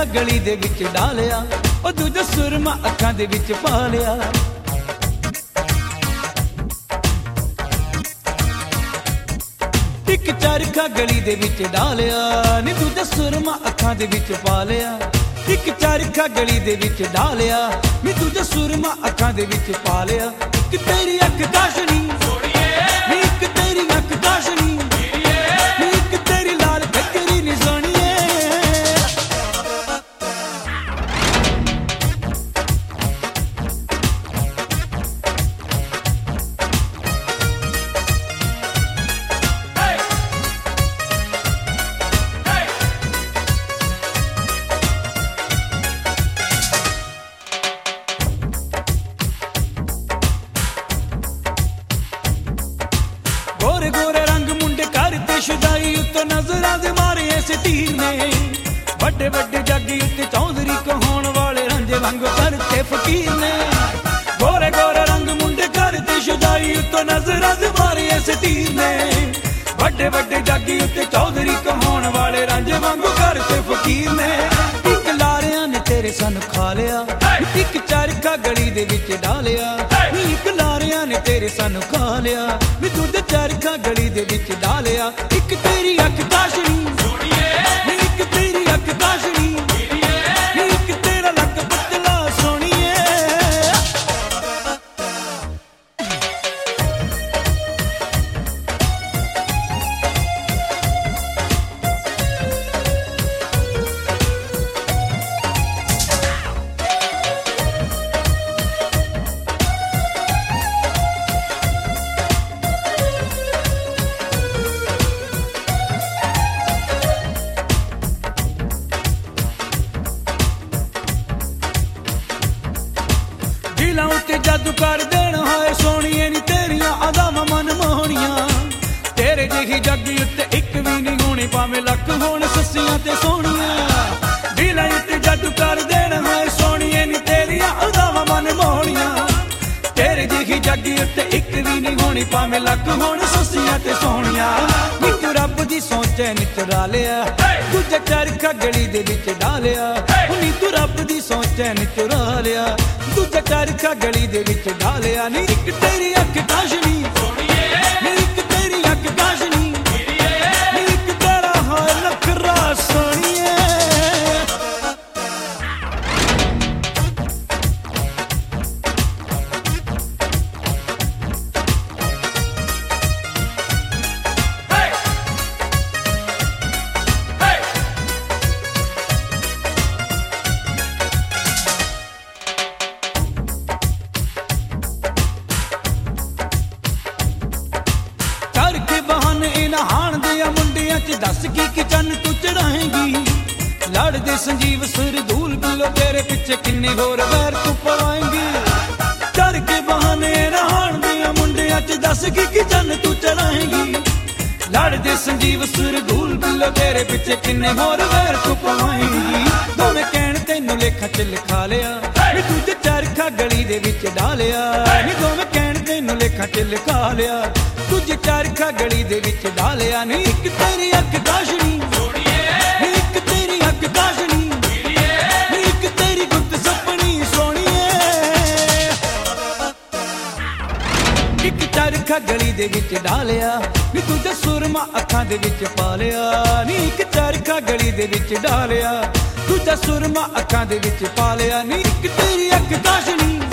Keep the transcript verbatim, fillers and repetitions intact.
गली दे विच डालिया, ओ दूजा सुरमा अखां दे विच पा लिया। इक चरखा गली दे विच डालिया, नी दूजा सुरमा अखां दे विच पा लिया। इक चरखा गली दे विच डालिया, नी दूजा सुरमा अखां दे विच पा लिया। इक तेरी अख काशनी नी, इक तेरी अख काशनी नी, इक तेरी लाल ठकरी नी सोहणीए। गोरे गोरे रंग मुंडे करते शुदाई उत्ते नजरां दे मारे ऐसे तीर ने। बड़े बड़े जागी उत्ते चौधरी कहाउण वाले रंजे वांग करते फकीर ने। गोरे गोरे रंग मुंडे करते शुदाई उत्ते नजरां दे मारे ऐसे तीर ने। बड़े बड़े जागी उत्ते चौधरी कहाउण वाले रंजे वांग करते फकीर ने। इक लारियां ने तेरे सन खा लिया, इक चरखा गली दे विच डालिया। इक लारियां ने तेरे सन खा लिया, नी दूजा चरखा गली दे विच डालिया। इक तेरी अख काशनी नी, इक तेरी अख काशनी नी, इक तेरा लक पतला सोहणीए। दिलां उत्ते जादू कर देना है सोहणीए नी, तेरियां अदावां मन मोहणियां। तेरे जेही जग्गी उत्ते इक भी नहीं होनी, भावें लख होण सस्सियां ते सोहणियां। दिलां उत्ते जादू कर देना है सोहणीए नी, तेरियां अदावां मन मोहणियां। तेरे जेही जग्गी उत्ते इक भी नहीं होनी, भावें लख होण सस्सियां ते सोहणियां। नी तू रब दी सोचे नी चुरा लिया, दूजा चरखा गली दे विच डालिया। नी तू रब दी सोचे नी चुरा लिया, दूजा चरखा गली दे विच डालिया। नी इक तेरी अख काशनी नी, इक तेरी अख काशनी नी, इक तेरा हाय नखरा सोहणीए। करके बहाने इन्हां हाण दियां मुंडियां च दस की कि चन्न तू चढ़ाएंगी। लड़दे संजीव सुर धूल बिलो तेरे पिछे किन्ने होर वैर तू पवाएंगी। करके बहाने इन्हां हाण दियां मुंडियां च दस की कि चन्न तू चढ़ाएंगी। लड़दे संजीव सुर धूल बिलो तेरे पिछे किन्ने होर वैर तू पवाएंगी। दोवें कहण तैनूं लेखा च लिखा लिया, नी दूजे चरखा गली दे विच डालिया। नी दोवें कहण तैनूं लेखा च लिखा लिया, दूजे चरखा गली दे विच डालिया। नी इक तेरी अख काशनी नी, इक तेरी अख काशनी नी, इक तेरी गुप्त सपनी सोहणीए। इक चरखा गली दे विच डालिया, नी दूजा सुरमा अखां दे विच पा लिया। नी इक चरखा गली दे विच डालिया, दूजा सुरमा अखां दे विच पा लिया। नी इक तेरी अख काशनी